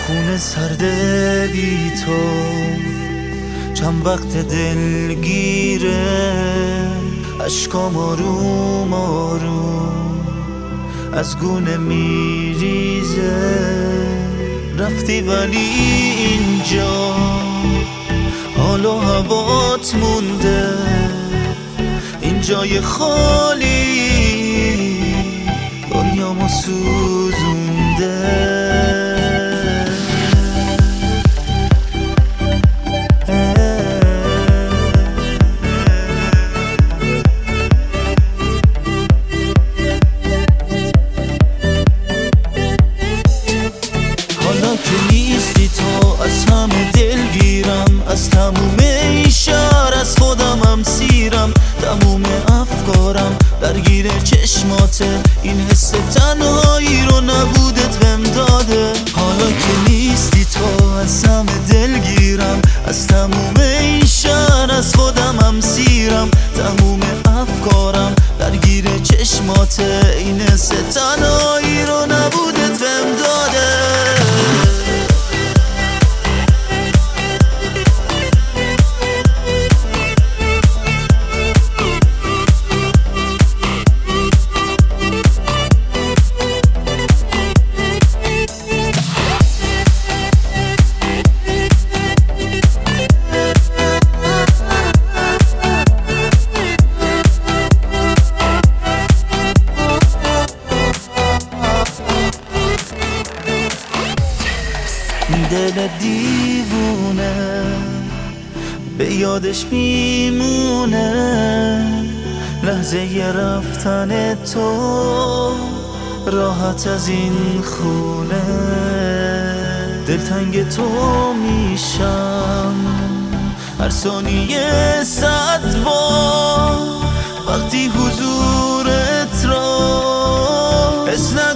خونه سرده بی تو چند وقت دلگیره، اشکام آروم آروم از گونه میریزه. رفتی ولی اینجا حال و هوات مونده، این جای خالی دنیامو سوزونده. از همه دلگیرم، از تموم این شهر از خودمم سیرم. تموم افکارم درگیر چشماته، این حس تنهایی رو نبودت بهم داده. حالا که نیستی تو از همه دلگیرم، از تموم این شهر از خودمم سیرم. تموم افکارم درگیر چشماته، این حس تنهایی رو نبودت بهم داده. دل دیوونه به یادش میمونه، لحظه ی رفتن تو راحت از این خونه. دلتنگ تو میشم هر ثانیه 100 بار، وقتی حضورت را حس